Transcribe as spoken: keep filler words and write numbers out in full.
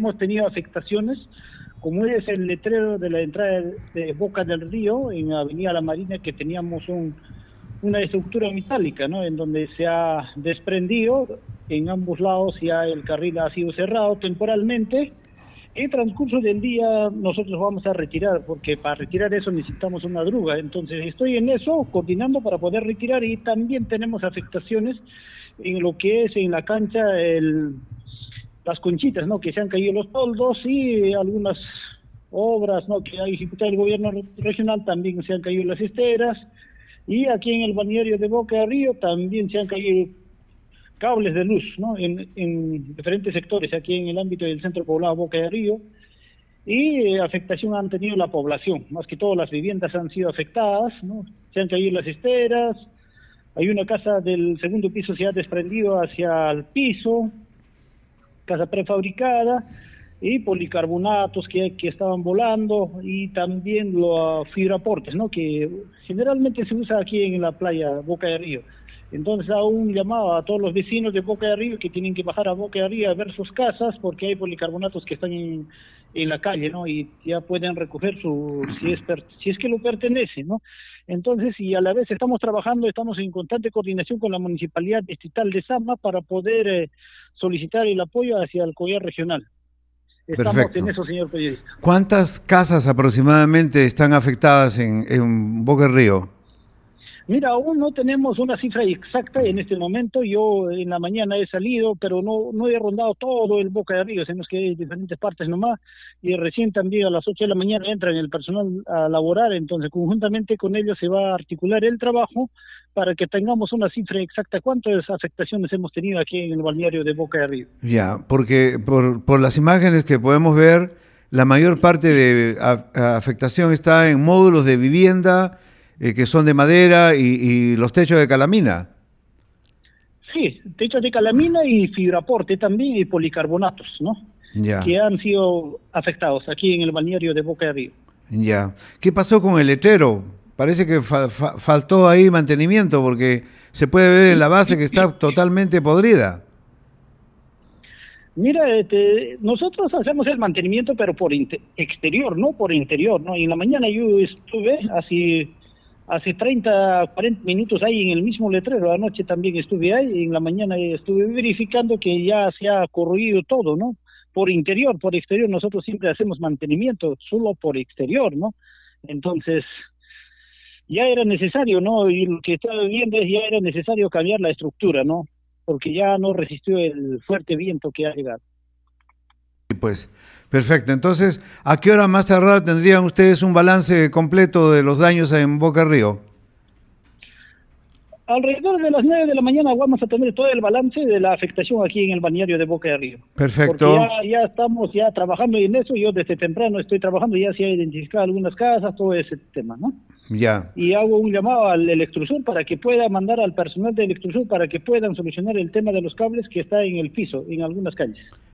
hemos tenido afectaciones, como es el letrero de la entrada de Boca del Río, en Avenida La Marina, que teníamos un, una estructura metálica, ¿no? En donde se ha desprendido, en ambos lados ya el carril ha sido cerrado temporalmente. En transcurso del día nosotros vamos a retirar, porque para retirar eso necesitamos una grúa. Entonces estoy en eso, coordinando para poder retirar, y también tenemos afectaciones en lo que es en la cancha, el, las conchitas, ¿no? Que se han caído los toldos, y algunas obras, ¿no? Que ha ejecutado el gobierno regional, también se han caído las esteras, y aquí en el balneario de Boca de Río también se han caído cables de luz, ¿no? En, en diferentes sectores, aquí en el ámbito del centro poblado Boca de Río, y eh, afectación han tenido la población, más que todo las viviendas han sido afectadas, ¿no? Se han caído las esteras, hay una casa del segundo piso se ha desprendido hacia el piso, casa prefabricada, y policarbonatos que, que estaban volando, y también los fibraportes, ¿no? Que generalmente se usa aquí en la playa Boca de Río. Entonces hago un llamado a todos los vecinos de Boca de Río que tienen que bajar a Boca de Río a ver sus casas, porque hay policarbonatos que están en, en la calle, ¿no? Y ya pueden recoger su, si es, per, si es que lo pertenece, ¿no? Entonces, y a la vez estamos trabajando, estamos en constante coordinación con la Municipalidad Distrital de Sama para poder eh, solicitar el apoyo hacia el COIAR regional. Estamos Perfecto. en eso, señor periodista. ¿Cuántas casas aproximadamente están afectadas en, en Boca del Río? Mira, aún no tenemos una cifra exacta en este momento. Yo en la mañana he salido, pero no no he rondado todo el Boca de Río, sino que hay diferentes partes nomás, y recién también a las ocho de la mañana entran el personal a laborar, entonces conjuntamente con ellos se va a articular el trabajo para que tengamos una cifra exacta cuántas afectaciones hemos tenido aquí en el balneario de Boca de Río. Ya, porque por, por las imágenes que podemos ver, la mayor parte de a, afectación está en módulos de vivienda, Eh, que son de madera, y, y los techos de calamina. Sí, techos de calamina y fibraporte también, y policarbonatos, ¿no? Ya. Que han sido afectados aquí en el balneario de Boca de Río. Ya. ¿Qué pasó con el letrero? Parece que fa fa faltó ahí mantenimiento, porque se puede ver en la base que está totalmente podrida. Mira, este, nosotros hacemos el mantenimiento, pero por exterior, no por interior, ¿no? Y en la mañana yo estuve así... Hace treinta, cuarenta minutos ahí en el mismo letrero, anoche también estuve ahí, y en la mañana estuve verificando que ya se ha corroído todo, ¿no? Por interior, por exterior, nosotros siempre hacemos mantenimiento, solo por exterior, ¿no? Entonces, ya era necesario, ¿no? Y lo que estaba viendo es ya era necesario cambiar la estructura, ¿no? Porque ya no resistió el fuerte viento que ha llegado. Pues, perfecto. Entonces, ¿a qué hora más tardar tendrían ustedes un balance completo de los daños en Boca del Río? Alrededor de las nueve de la mañana vamos a tener todo el balance de la afectación aquí en el balneario de Boca de Río. Perfecto. Porque ya, ya estamos ya trabajando en eso, yo desde temprano estoy trabajando, ya se ha identificado algunas casas, todo ese tema, ¿no? Ya. Y hago un llamado al Electrosur para que pueda mandar al personal de Electrosur para que puedan solucionar el tema de los cables que está en el piso, en algunas calles.